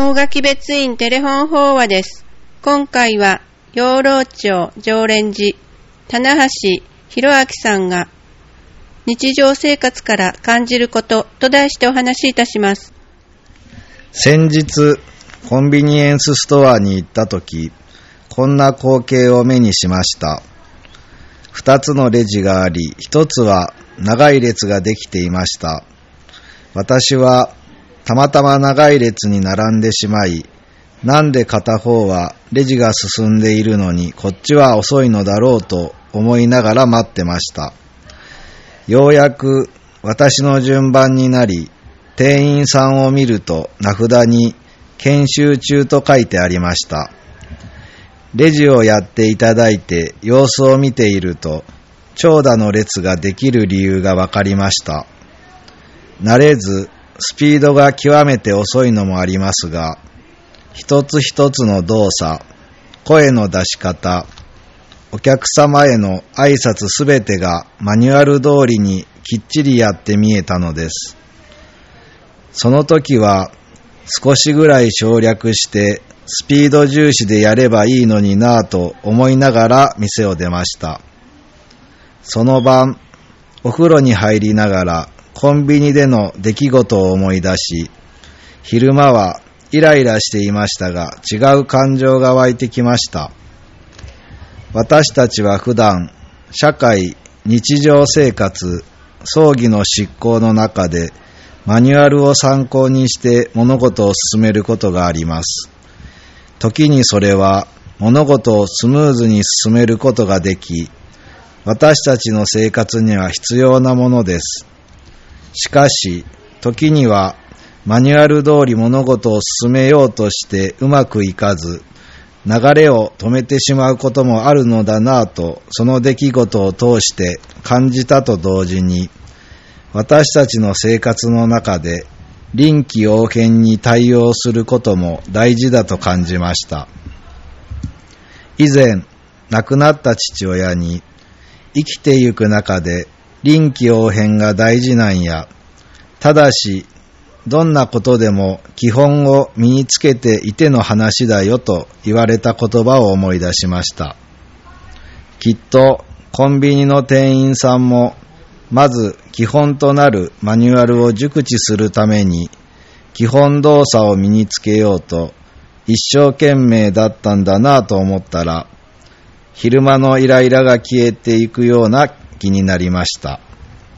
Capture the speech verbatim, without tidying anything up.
大垣別院テレフォン法話です。今回は養老町常連寺棚橋博明さんが日常生活から感じることと題してお話しいたします。 先日コンビニエンスストアに行ったとき、こんな光景を目にしました。二つのレジがあり、一つは長い列ができていました。私はたまたま長い列に並んでしまい、なんで片方はレジが進んでいるのにこっちは遅いのだろうと思いながら待ってました。ようやく私の順番になり、店員さんを見ると名札に研修中と書いてありました。レジをやっていただいて様子を見ていると、長蛇の列ができる理由がわかりました。慣れずスピードが極めて遅いのもありますが、一つ一つの動作、声の出し方、お客様への挨拶すべてがマニュアル通りにきっちりやって見えたのです。その時は少しぐらい省略してスピード重視でやればいいのになぁと思いながら店を出ました。その晩、お風呂に入りながらコンビニでの出来事を思い出し、昼間はイライラしていましたが、違う感情が湧いてきました。私たちは普段、社会、日常生活、葬儀の執行の中で、マニュアルを参考にして物事を進めることがあります。時にそれは物事をスムーズに進めることができ、私たちの生活には必要なものです。しかし、時にはマニュアル通り物事を進めようとしてうまくいかず、流れを止めてしまうこともあるのだなぁと、その出来事を通して感じたと同時に、私たちの生活の中で臨機応変に対応することも大事だと感じました。以前、亡くなった父親に、生きてゆく中で臨機応変が大事なんや。ただし、どんなことでも基本を身につけていての話だよと言われた言葉を思い出しました。きっとコンビニの店員さんも、まず基本となるマニュアルを熟知するために、基本動作を身につけようと一生懸命だったんだなぁと思ったら、昼間のイライラが消えていくような気になりました。